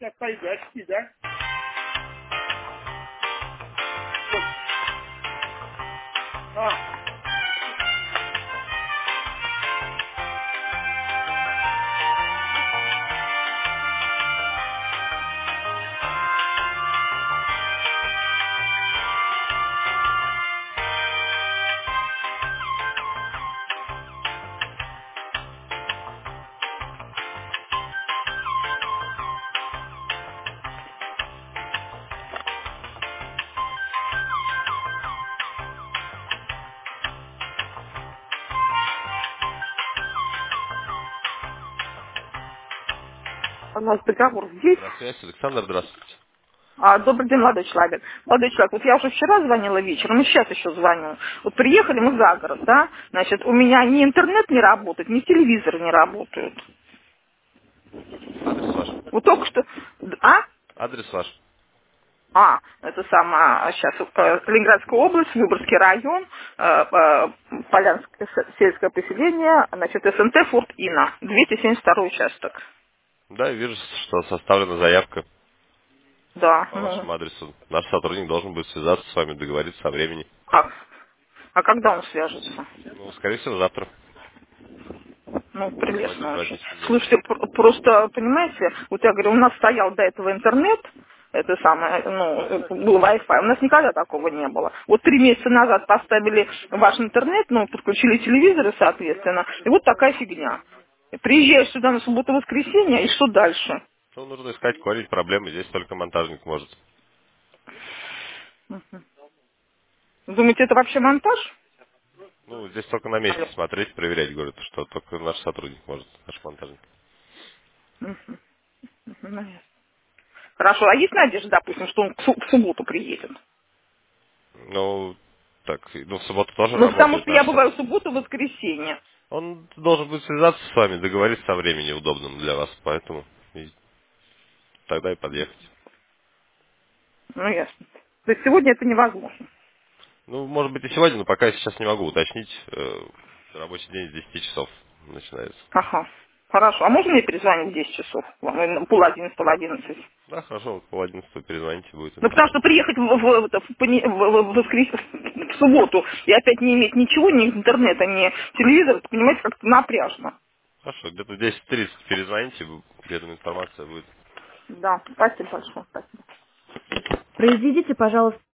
Сейчас пойду, очки, да? Вот. А, у нас договор здесь. На связи, Александр, здравствуйте. Добрый день, молодой человек. Молодой человек, вот я уже вчера звонила вечером, и сейчас еще звоню. Вот приехали мы за город, да, значит, у меня ни интернет не работает, ни телевизор не работают. Адрес ваш. Вот только что... А? Адрес ваш. Это самое, сейчас, Ленинградская область, Выборгский район, Полянское сельское поселение, значит, СНТ Форт Ина, 272 участок. Да, вижу, что составлена заявка Да, по ну, вашему адресу. Наш сотрудник должен будет связаться с вами, договориться о времени. как? А когда он свяжется? Ну, скорее всего, завтра. Ну, Сегодня прелестно очень. праздничный день. Слушайте, просто, понимаете, вот я говорю, у нас стоял до этого интернет, это самое, был Wi-Fi, у нас никогда такого не было. Вот 3 месяца назад поставили ваш интернет, подключили телевизоры, соответственно, и вот такая фигня. Приезжаешь сюда на субботу-воскресенье, и что дальше? Ну, нужно искать корень проблемы. Здесь только монтажник может. Думаете, это вообще монтаж? Ну, здесь только на месте Алло. смотреть, проверять, говорят, что только наш сотрудник может, наш монтажник. Ну, ясно. Хорошо, а есть надежда, допустим, что он в субботу приедет? Ну, так, ну, в субботу тоже Ну, потому работает что я наш бываю в сотрудник. субботу-воскресенье. Он должен будет связаться с вами, договориться о времени удобном для вас, поэтому тогда и подъехать. Ну, ясно. То есть сегодня это невозможно. Ну, может быть и сегодня, но пока я сейчас не могу уточнить. Рабочий день с 10 часов начинается. Ага. Хорошо. А можно мне перезвонить в 10 часов? Пол 11, пол 11. Да, хорошо, вот пол 11 перезвоните, будет Ну, потому что информация. приехать в субботу и опять не иметь ничего, ни интернета, ни телевизора, это, понимаете, как-то напряжно. Хорошо, где-то в 10:30 перезвоните, где-то информация будет. Да, спасибо большое. Спасибо. Произведите, пожалуйста,